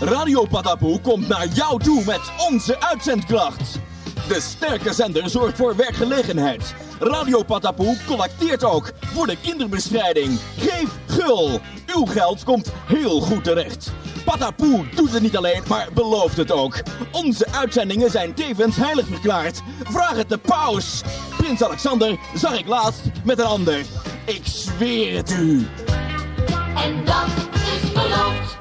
Radio Patapoe komt naar jou toe met onze uitzendklacht. De sterke zender zorgt voor werkgelegenheid. Radio Patapoe collecteert ook voor de kinderbestrijding. Geef gul. Uw geld komt heel goed terecht. Patapoe doet het niet alleen, maar belooft het ook. Onze uitzendingen zijn tevens heilig verklaard. Vraag het de paus. Prins Alexander zag ik laatst met een ander. Ik zweer het u. En dat is beloofd.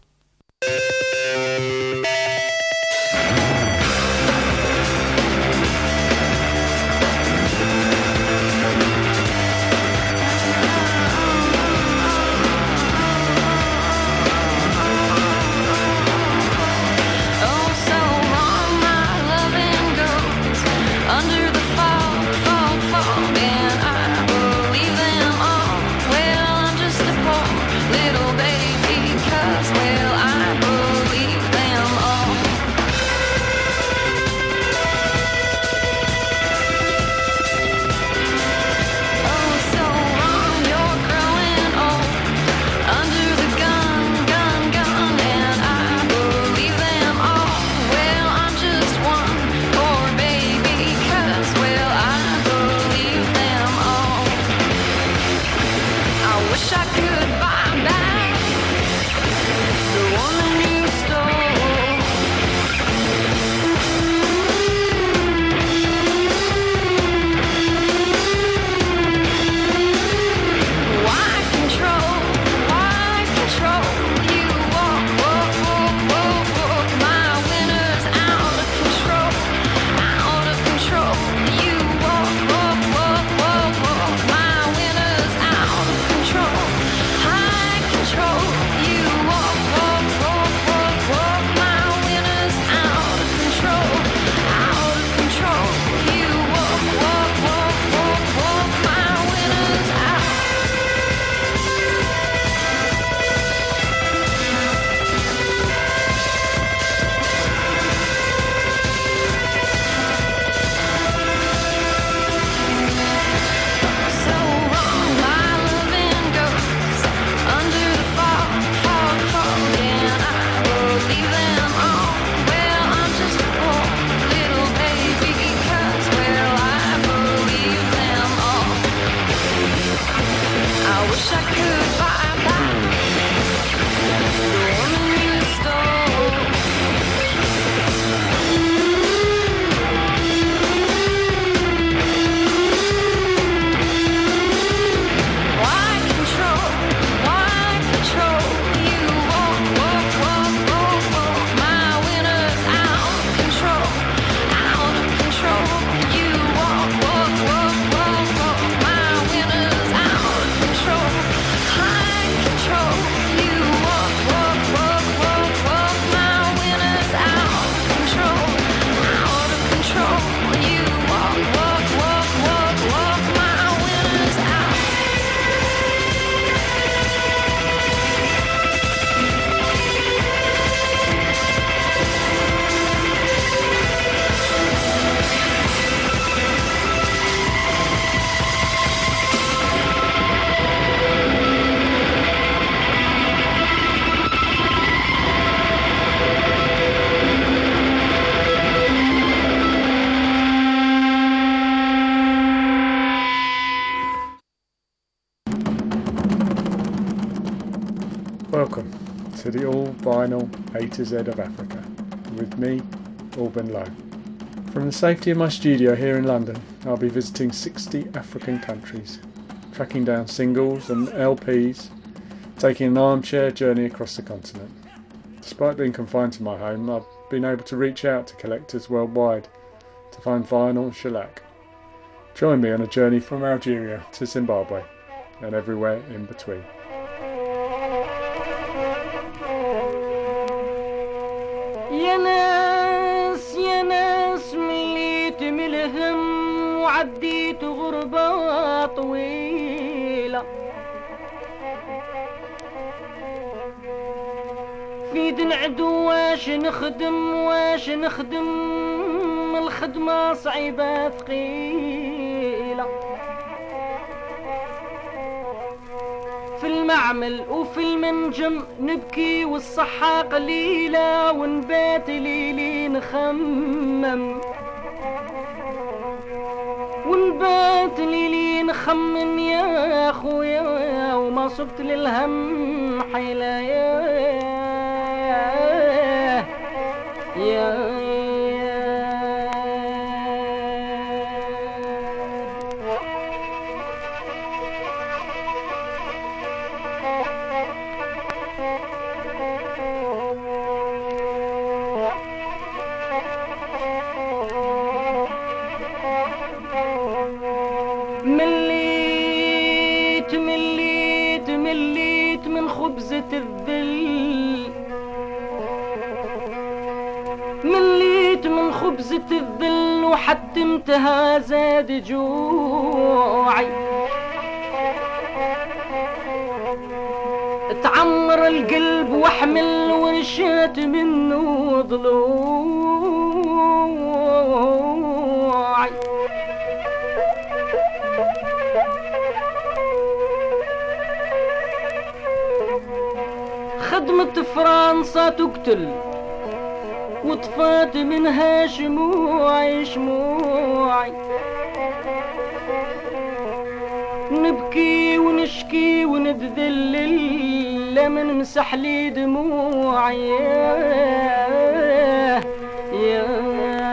Welcome to the All Vinyl A to Z of Africa, with me, Alban Lowe. From the safety of my studio here in London, I'll be visiting 60 African countries, tracking down singles and LPs, taking an armchair journey across the continent. Despite being confined to my home, I've been able to reach out to collectors worldwide to find vinyl and shellac. Join me on a journey from Algeria to Zimbabwe and everywhere in between. يا ناس مليت ملهم وعديت غربة طويلة في دنعدو واش نخدم الخدمة صعيبة ثقيلة في المعمل وفي المنجم نبكي والصحة قليلة ونبات ليلي نخمم ونبات ليلي نخمم يا خويا وما صبت للهم حيلة يا مليت من خبزة الذل مليت من خبزة الذل وحتمتها زاد جوعي تعمر القلب واحمل ورشات منه ضلوعي خدمة فرنسا تقتل وطفات منها شموعي نبكي ونشكي ونتذلل لمن مسح لي دموعي يا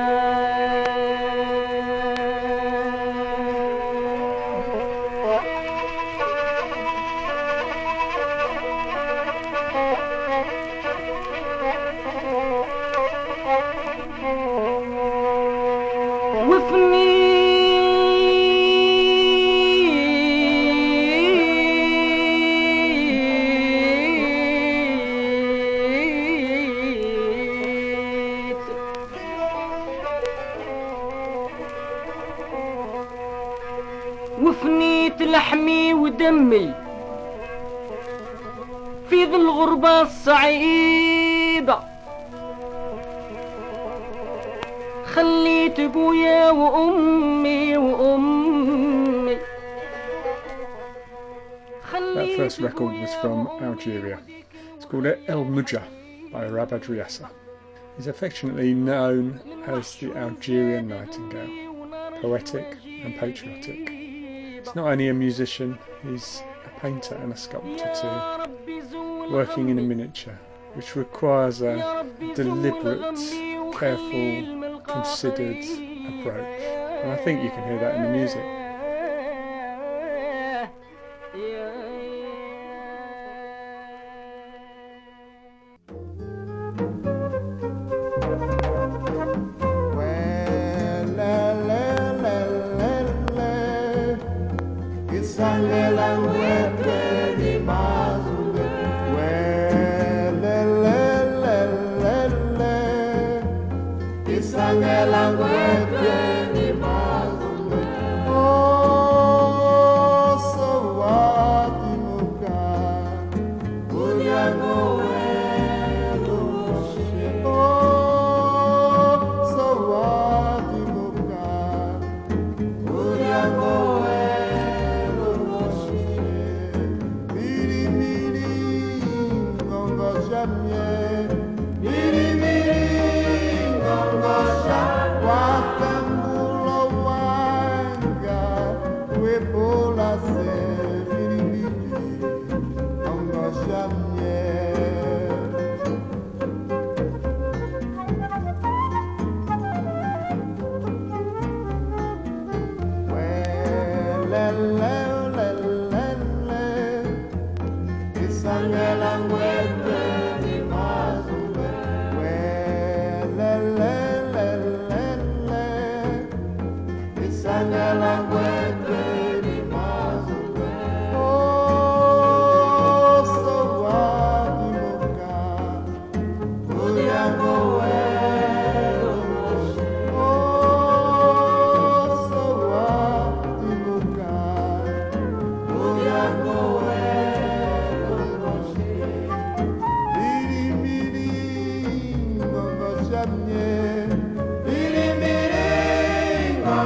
وفنيت لحمي ودمي في ذي الغربة الصعيدة خليت ابويا وامي That first record was from Algeria. It's called El Mujah by Rabah Driassa. He's affectionately known as the Algerian Nightingale, poetic and patriotic. He's not only a musician, he's a painter and a sculptor too, working in a miniature, which requires a deliberate, careful, considered approach. And I think you can hear that in the music.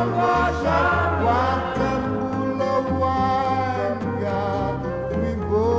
Watan pulau wanga wibo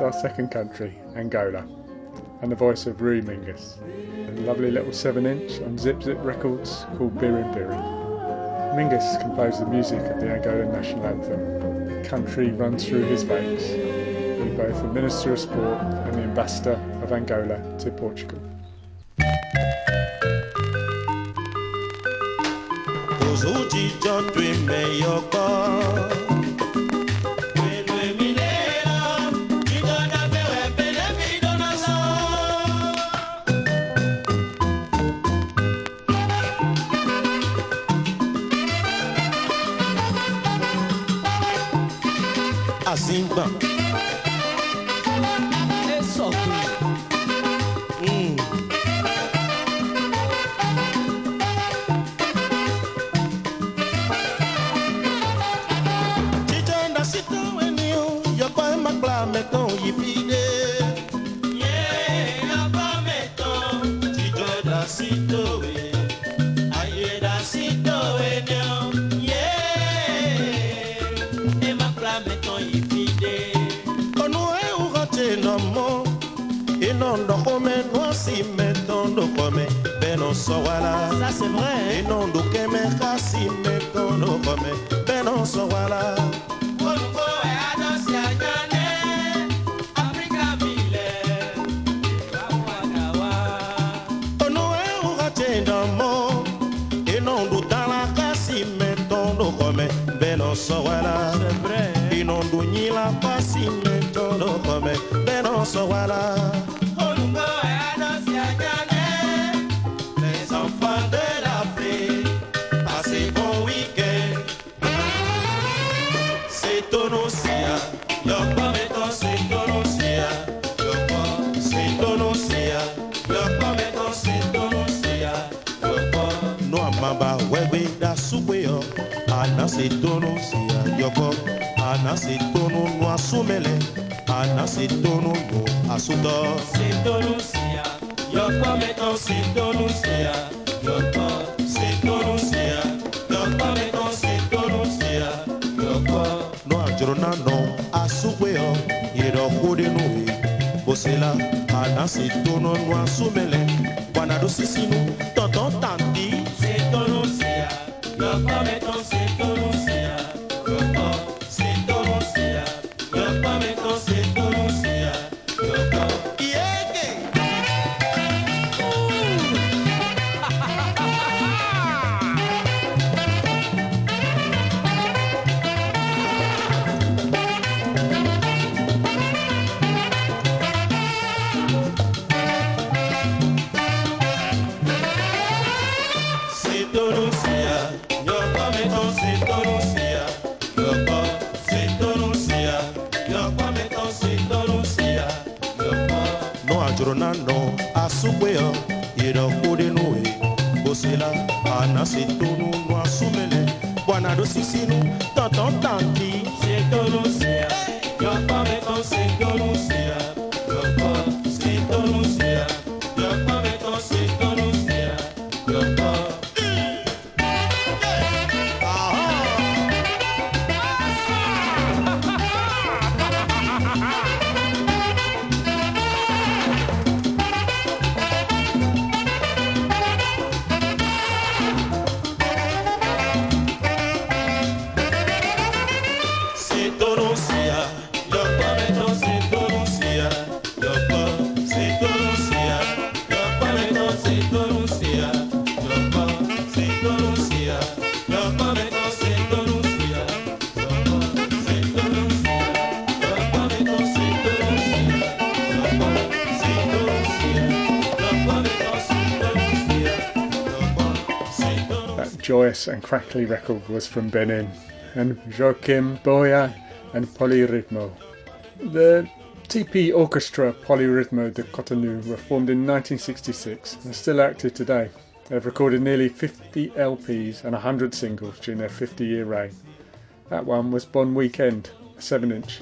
our second country, Angola, and the voice of Rui Mingus. A lovely little 7-inch on Zip Zip Records called Birin Birin. Mingus composed the music of the Angolan national anthem. The country runs through his veins, being both the Minister of Sport and the Ambassador of Angola to Portugal. Azimba. É só Tijanda sito enio, yopa makla meton yipide. Yeah, yopa meton, tijanda sito e, ayeda sito enio. Ça c'est vrai. Et non do que me kasi me tono come beno so wala. Kongo e adosia nyane Afrika vile wawagawa. Ono e ugatenda mo et non do tala kasi me tono come beno so wala. C'est vrai. Et non do nyila kasi me tono come beno so wala. Se tono sia yoko ana se tono no asumele ana se tono no asuto se tono sia yoko meton se tono sia yoko se tono sia yoko meton se tono sia yoko no ajrona no asubeo yero kode no bosela ana se tono no asumele bwana do sisinu tonton tanti se tono sia yoko meton se no asubeo yero kode noe bosela ana se tono no asumele bwana do sisinu tonton tanti se tono sia yo pame con se tono sia yo pa se tono sia yo pame con se tono sia yo pa Joyous and crackly record was from Benin, and Joachim Boya and Polyrhythmo. The TP Orchestra Polyrhythmo de Cotonou were formed in 1966 and are still active today. They've recorded nearly 50 LPs and 100 singles during their 50-year reign. That one was Bon Weekend, a 7-inch.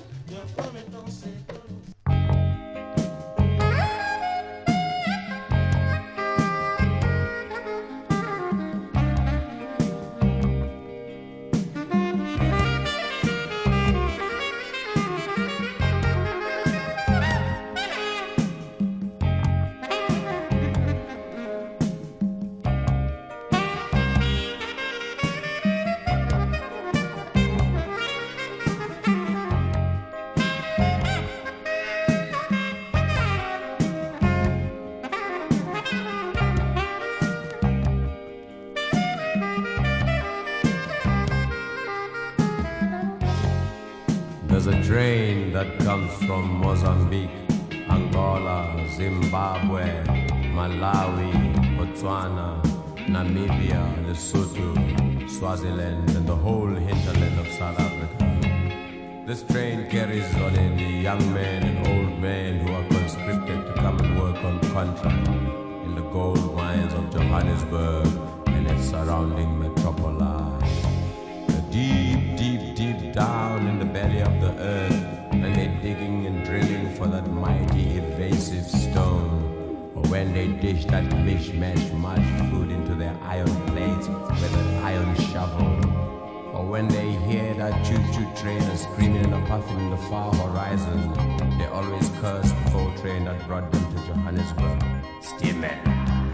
that comes from Mozambique, Angola, Zimbabwe, Malawi, Botswana, Namibia, Lesotho, Swaziland, and the whole hinterland of South Africa. This train carries only young men and old men who are conscripted to come and work on contract in the gold mines of Johannesburg and its surrounding metropoli. Deep, deep, deep down in the belly of the earth, when they're digging and drilling for that mighty evasive stone, or when they dish that mishmash much food into their iron plates with an iron shovel, or when they hear that choo-choo train screaming and puffing in the far horizon, they always curse the coal train that brought them to Johannesburg. Steaming.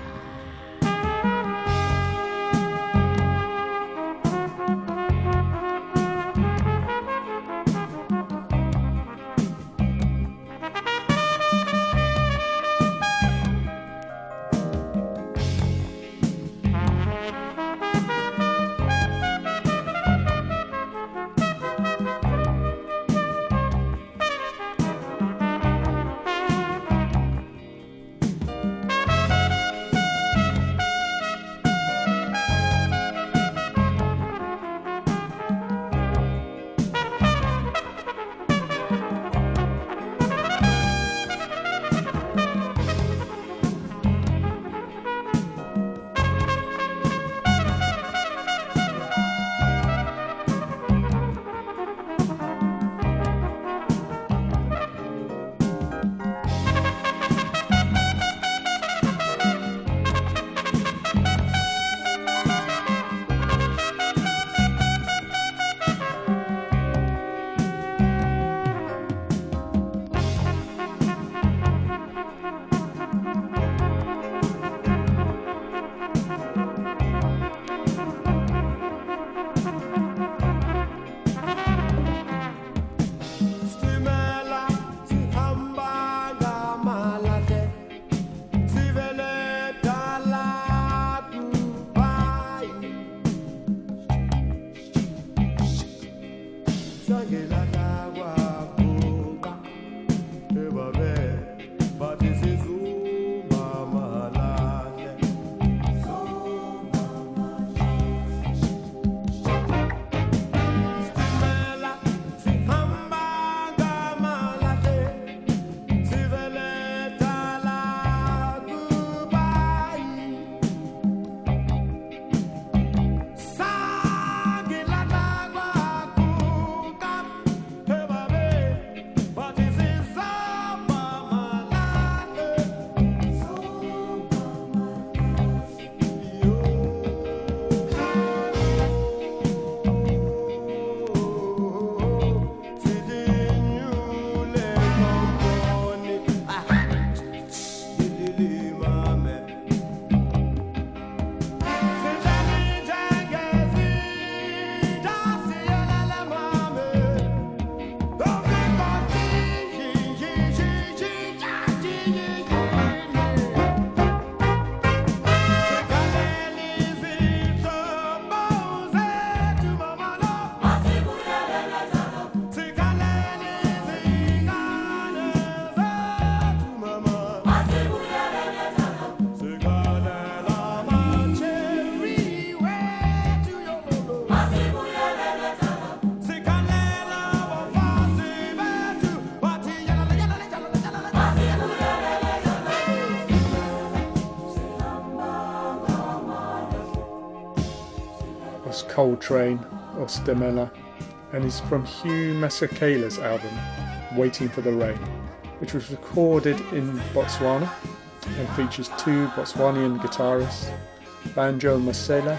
Coal Train or Stemela, and is from Hugh Masekela's album Waiting for the Rain, which was recorded in Botswana and features two Botswanian guitarists, Banjo Mosele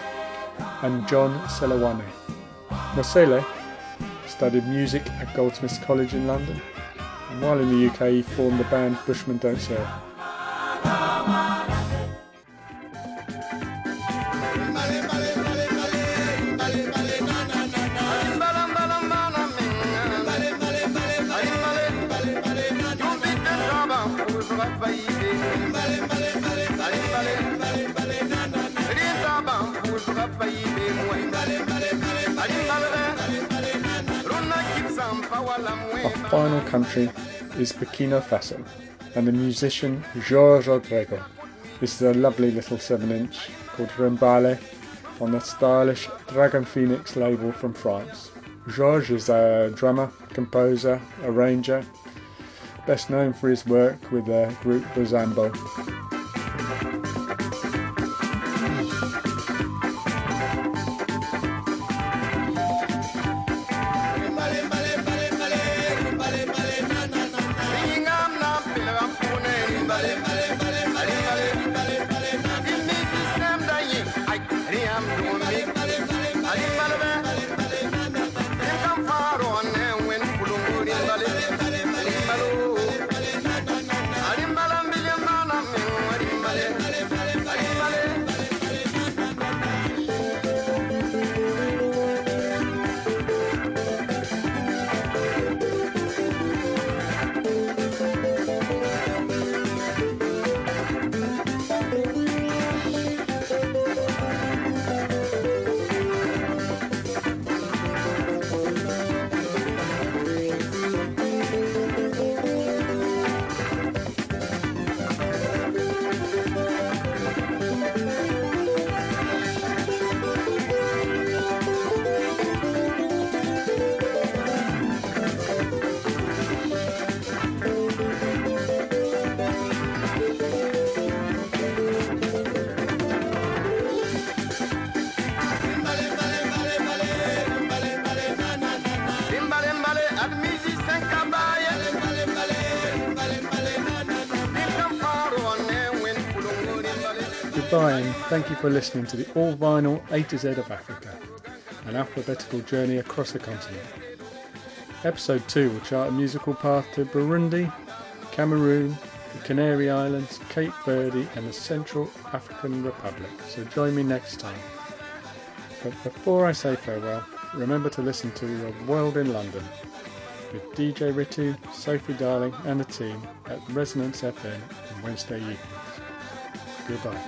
and John Selewane. Mosele studied music at Goldsmiths College in London, and while in the UK he formed the band Bushmen Don't Sell. Power Our final country is Burkina Faso, and the musician Georges Rodrigo. This is a lovely little 7-inch called Rimbale on the stylish Dragon Phoenix label from France. Georges is a drummer, composer, arranger, best known for his work with the group Bozambo. Goodbye and thank you for listening to the all-vinyl A to Z of Africa, an alphabetical journey across the continent. Episode 2 will chart a musical path to Burundi, Cameroon, the Canary Islands, Cape Verde and the Central African Republic, so join me next time. But before I say farewell, remember to listen to The World in London with DJ Ritu, Sophie Darling and the team at Resonance FM on Wednesday evenings. Goodbye.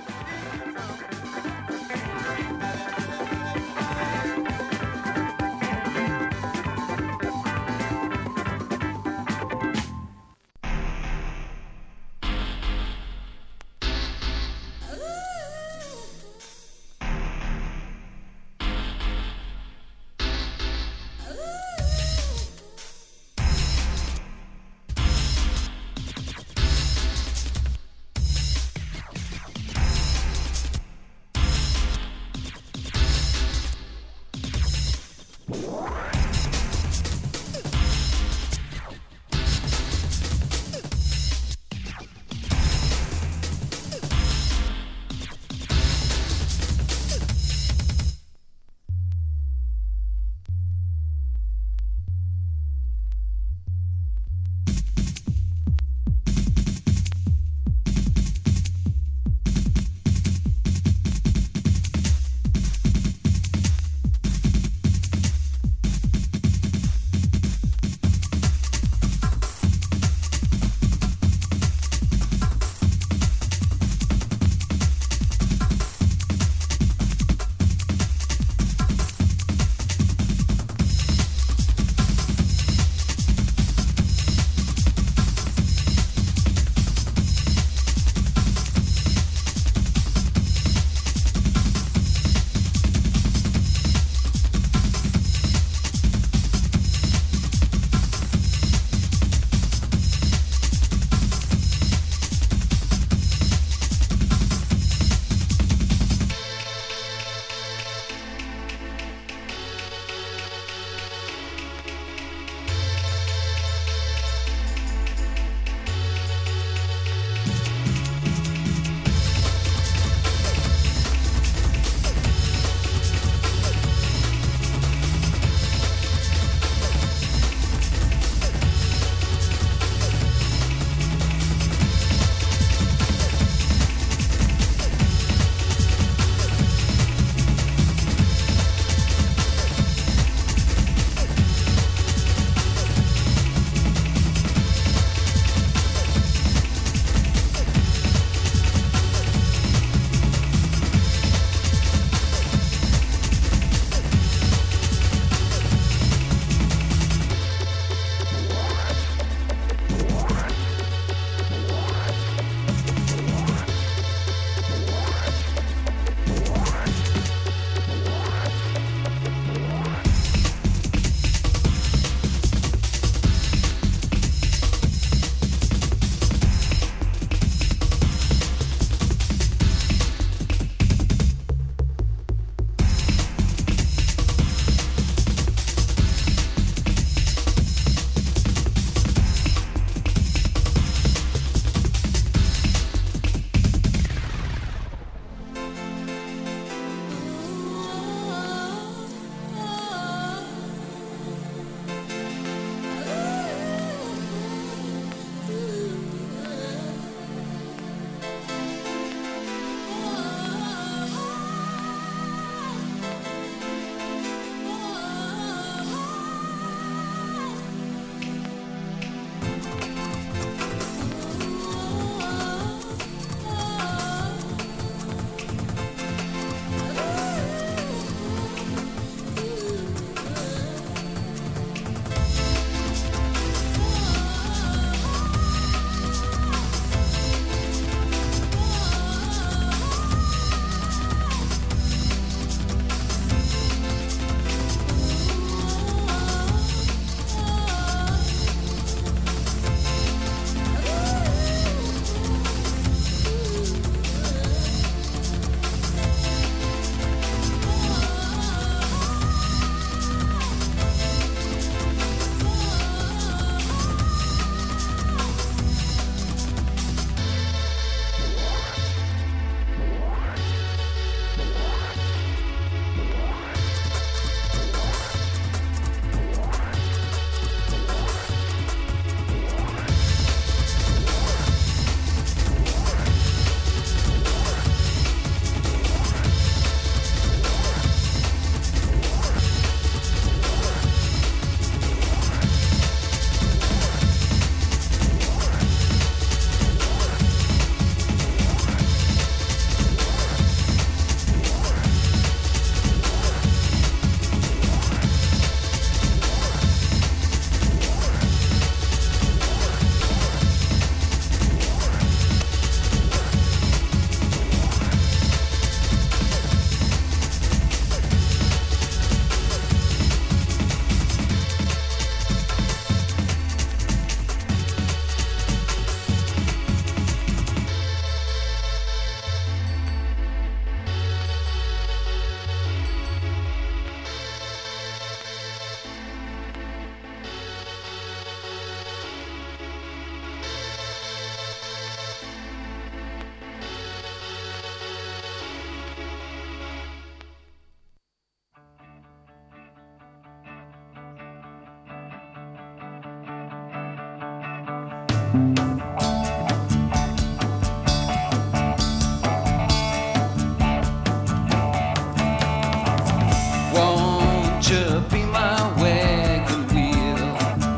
Won't you be my wagon wheel?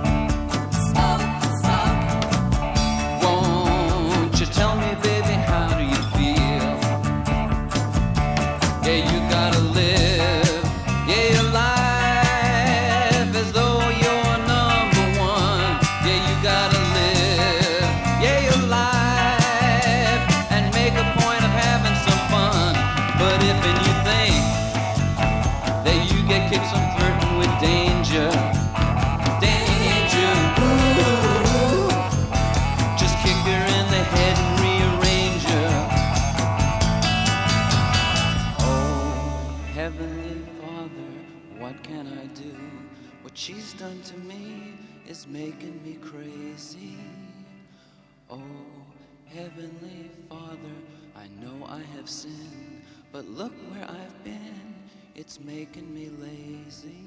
Won't you tell me, baby, how do you feel? Yeah, you gotta live, yeah, your life as though you're number one. Yeah, you gotta live, yeah, your life and make a point of having some fun. But if you think that you get kicked some flirting with danger, danger, ooh, just kick her in the head and rearrange her. Oh, Heavenly Father, what can I do? What she's done to me is making me crazy. Oh, Heavenly Father, I know I have sinned, but look where I've been, it's making me lazy.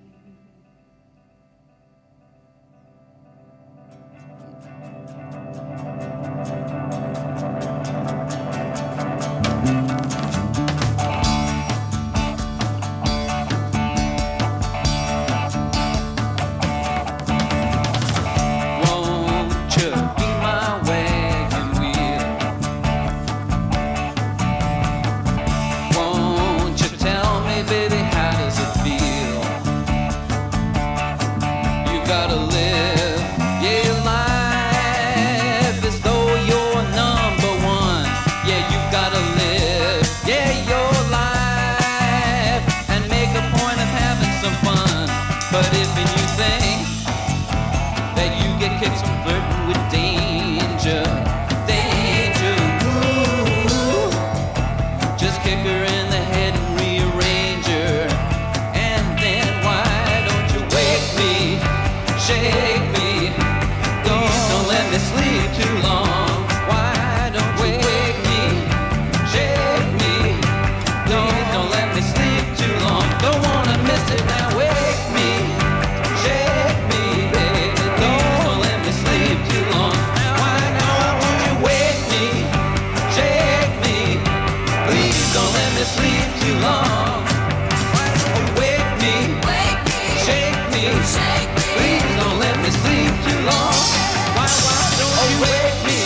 Won't you be my wagon wheel? Won't you tell me, baby, how does it feel? You gotta live, yeah, your life as though you're number one. Yeah, you gotta live, yeah, your life and make a point of having some fun. But if you think that you get kicked some flirting with danger, danger, ooh, just kick her in the head and rearrange her. And then why don't you wake me, shake me, please don't let me sleep too long. Why don't you wake me, shake me, please don't let me sleep too long. Don't wanna miss it now, wake me, shake me, baby, don't let me sleep too long. Why don't you wake me, shake me, please don't let me sleep too long. Why don't you wake me, shake me, please don't let me sleep too long. Why don't you wake me,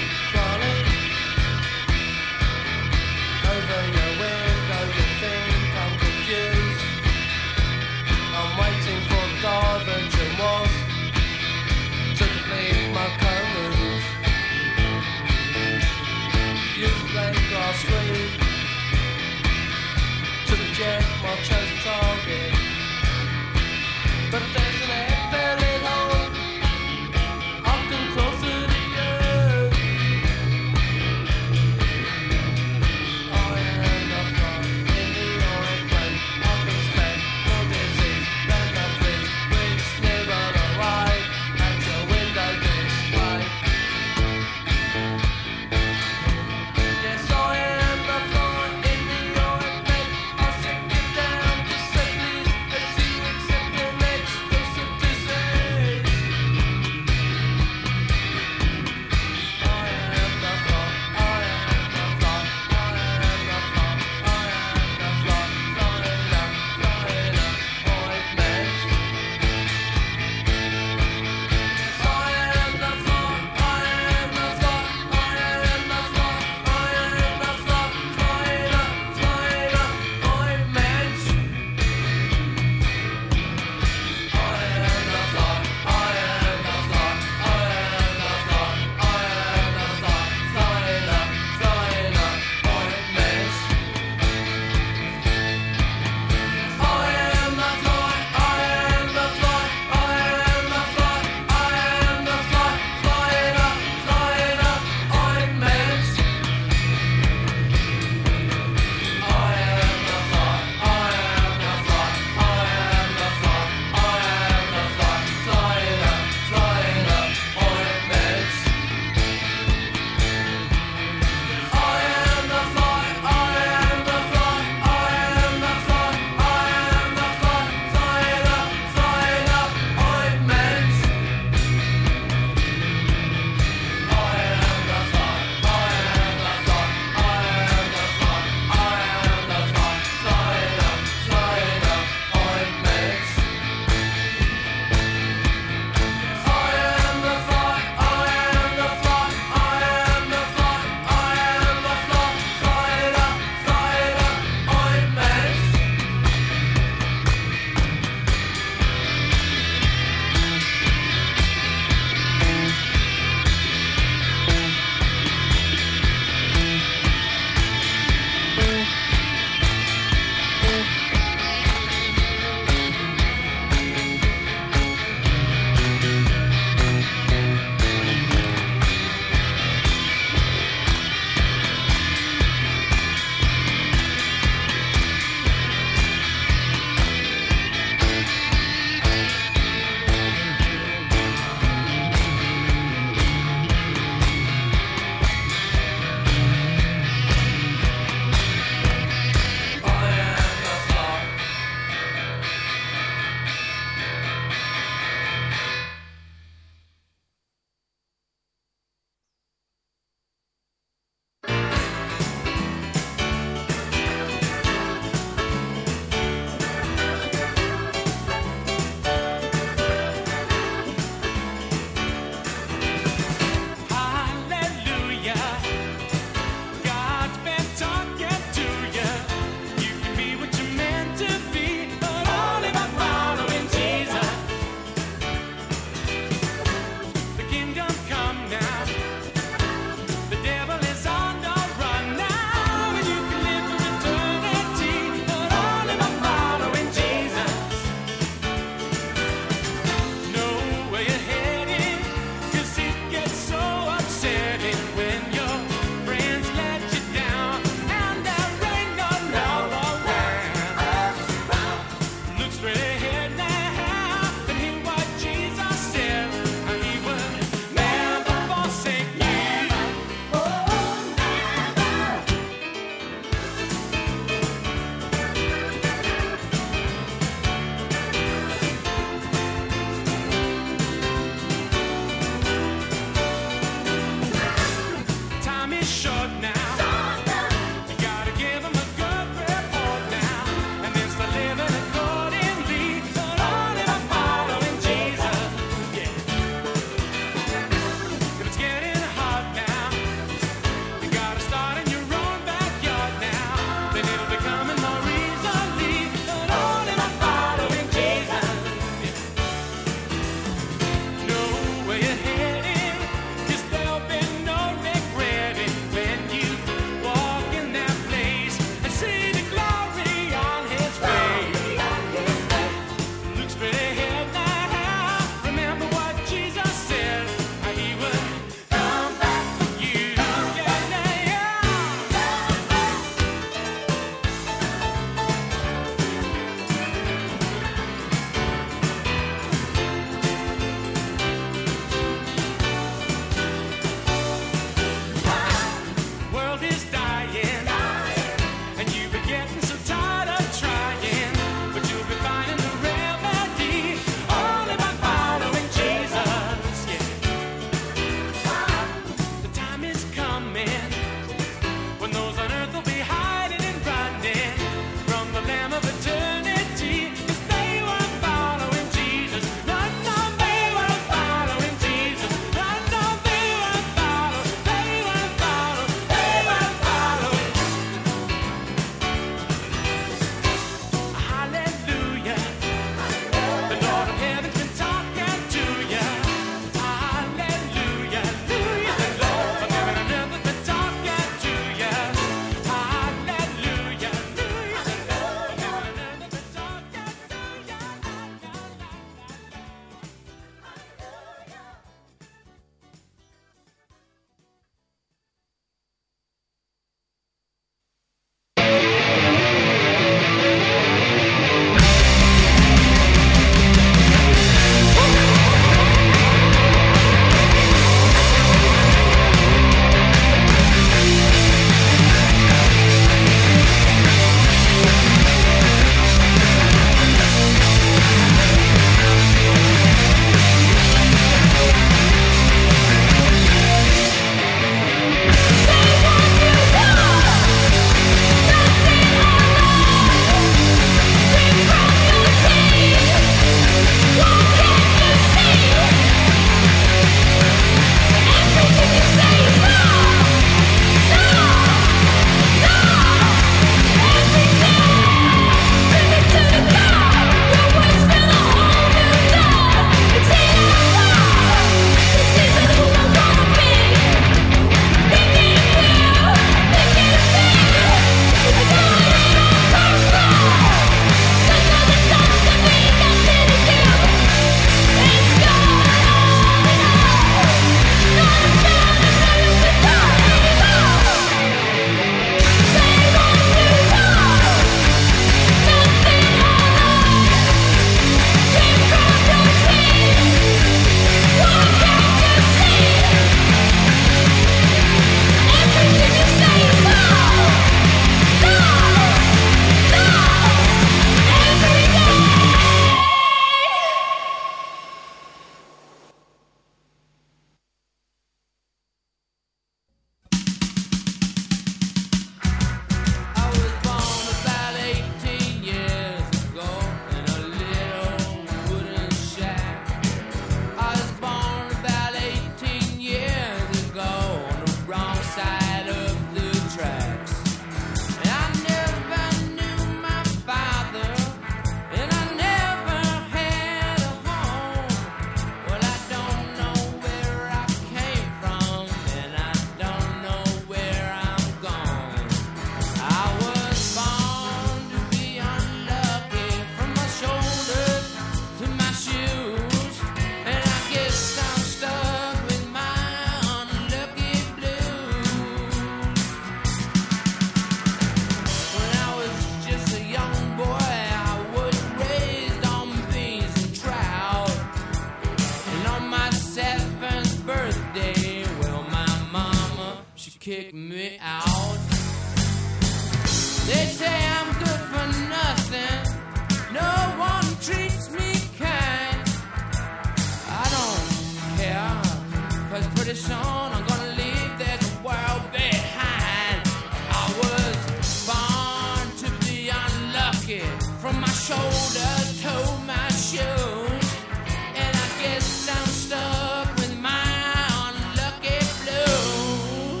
kick me out. They say I'm good for nothing. No one treats me kind. I don't care, 'cause pretty soon I'm gonna leave this world behind. I was born to be unlucky, from my shoulders to my shoes, and I guess I'm stuck with my unlucky blues.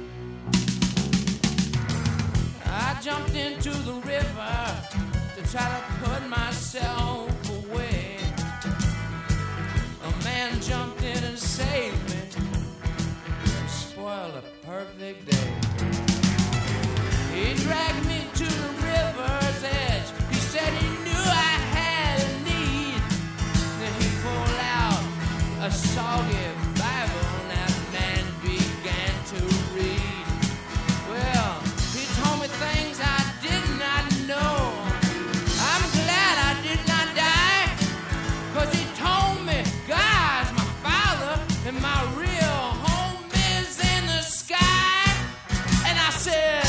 I jumped into the river to try to put myself away. A man jumped in and saved me, and spoiled a perfect day. He dragged me to the river's edge. He said he knew I had a need. Then he pulled out a soggy Bible and that man began to read. Well, he told me things I did not know. I'm glad I did not die, 'cause he told me God's my father and my real home is in the sky. And I said,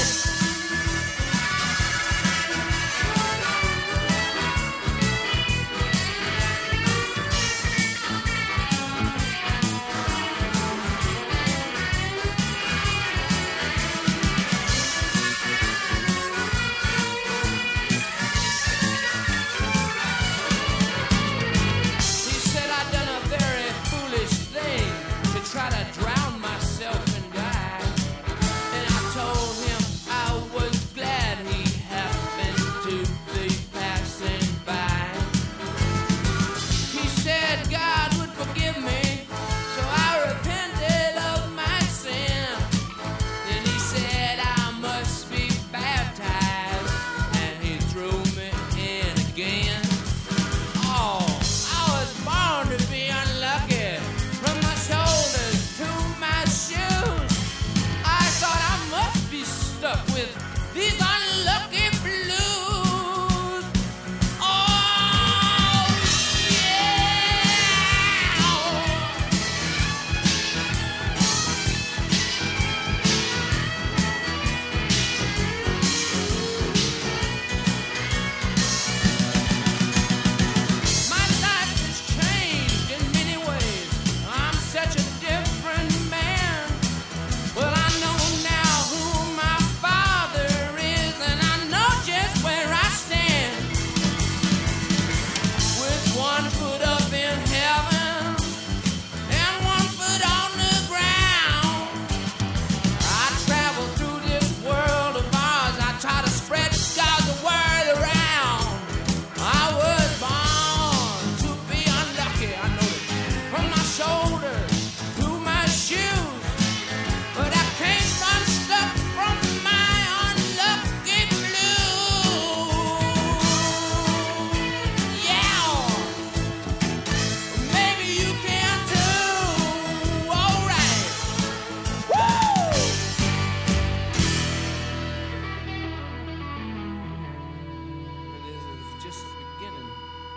he said I'd done a very foolish thing to try to drown myself and die. And I told him I was glad he happened to be passing by. He said God would forgive me, so I repented of my sin. Then he said I must be baptized, and he threw me in again. Oh, I was born to be unlucky, from my shoulders to my shoes. I thought I must be stuck with these unlucky blues. Oh, yeah. My life has changed in many ways. I'm such a different man. Well, I know now who my father is, and I know just where I stand. With one foot up in heaven and one foot on the ground, I travel through this world of ours. I try to spread God's word around. I was born to be unlucky, I know it, from my shoulders to my shoes. But I can't run stuck from my unlucky blues. Yeah, maybe you can too. All right. Woo! This is just the beginning.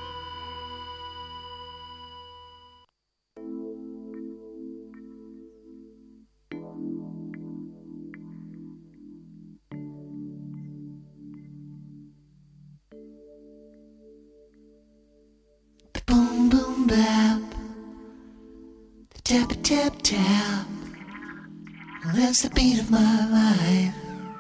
The boom boom bap, the tap tap tap. Well, that's the beat of my life.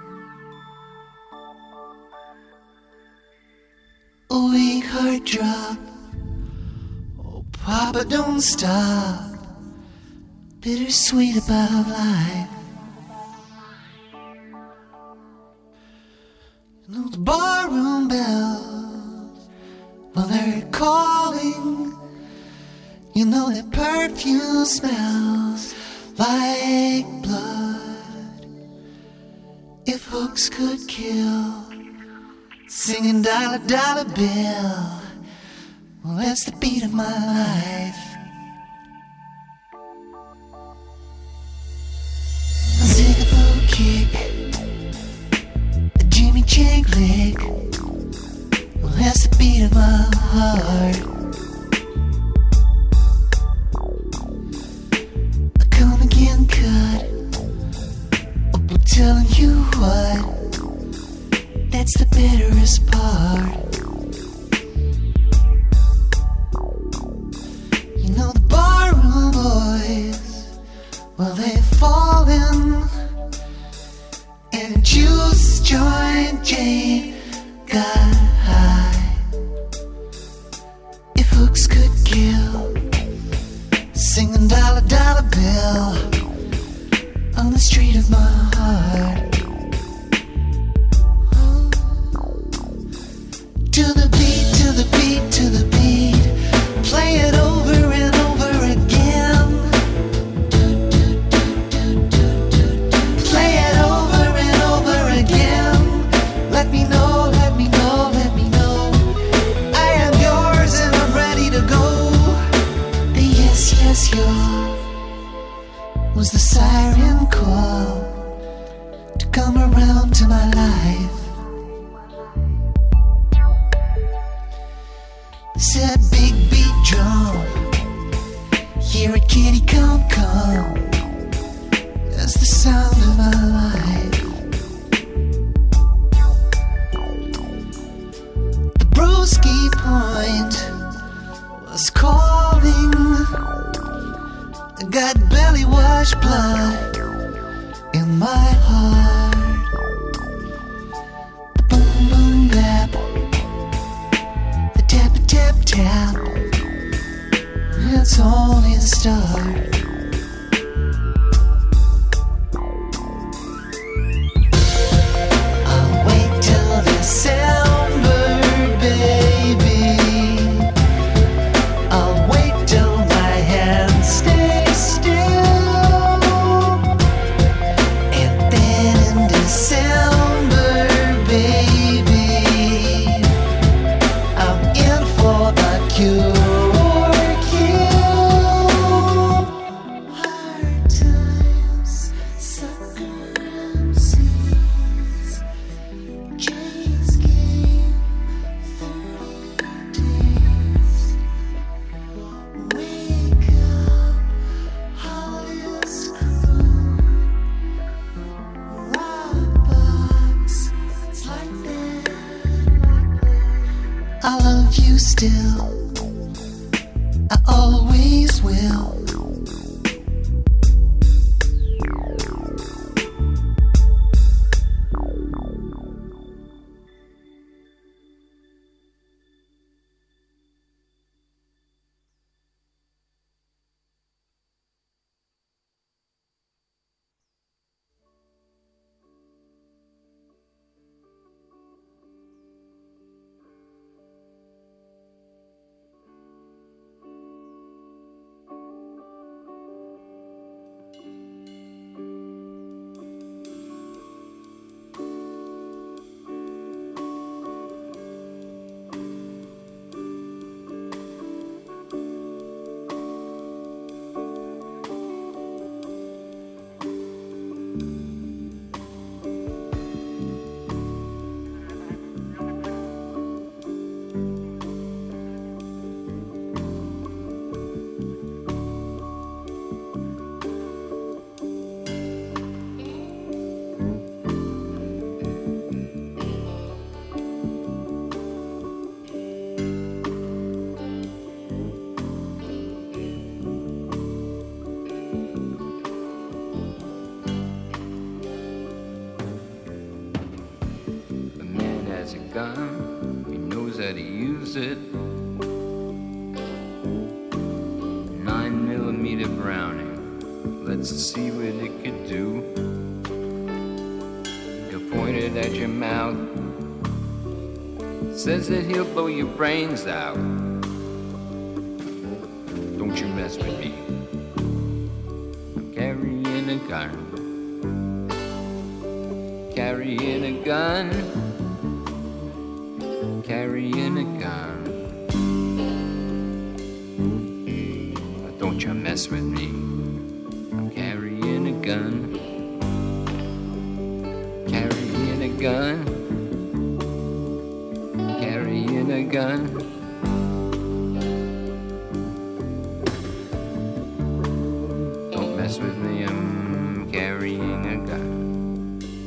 A weak heart drop. Oh, Papa, don't stop. Bittersweet about life. You know the barroom bells, well, they're calling. You know that perfume smells like blood. If hooks could kill, singing dollar dollar bill. Well, that's the beat of my life. A zigaboo kick, a Jimmy Jig lick. Well, that's the beat of my heart. A come again cut, telling you what, that's the bitterest part. You know the barroom boys, well they've fallen, and Juice joined Jane got high. If hooks could kill, singing dollar dollar bill on the street of my heart. To the beat, to the beat, to the beat, play it over and over again. Play it over and over again. Let me know, let me know, let me know. I am yours and I'm ready to go. The yes, yes, your was the siren call to come around to my life. Said big beat drum, hear it kitty come come. That's the sound of my life. The Broski Point was calling. I got belly wash blood in my heart. Boom boom bap, the tap tap tap, it's only the start. I'll wait till December, baby. I'll wait till my hands stay still, and then in December, baby, I'm in for the cure kill. Hard times, sucker MCs, Jay's game, 30 days. Wake up, Hollis crew, Rockbox, it's like that. I love you still, I always will. The man has a gun, he knows how to use it. 9mm Browning, let's see what it could do. He'll point it at your mouth, says that he'll blow your brains out. Don't you mess with me, I'm carrying a gun. Carrying a gun, carrying a gun. Don't you mess with me, I'm carrying a gun. Carrying a gun, carrying a gun. Don't mess with me, I'm carrying a gun.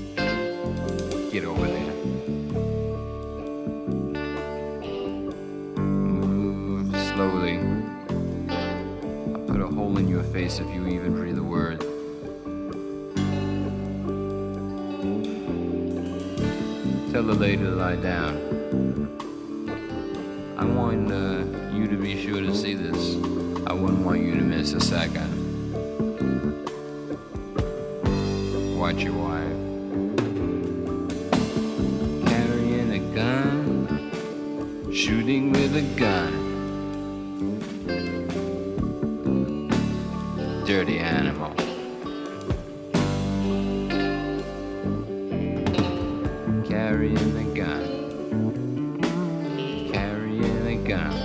Tell the lady to lie down. I want you to be sure to see this. I wouldn't want you to miss a second. Watch your wife. Carrying a gun, shooting with a gun. Dirty animal. Carrying a gun. Carrying a gun.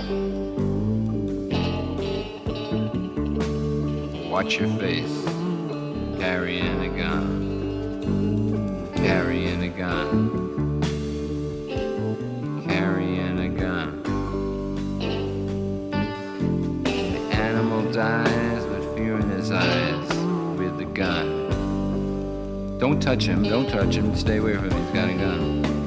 Watch your face. Carrying a gun. Carrying a gun. Carrying a gun. The animal dies with fear in his eyes with the gun. Don't touch him, don't touch him. Stay away from him, he's got a gun.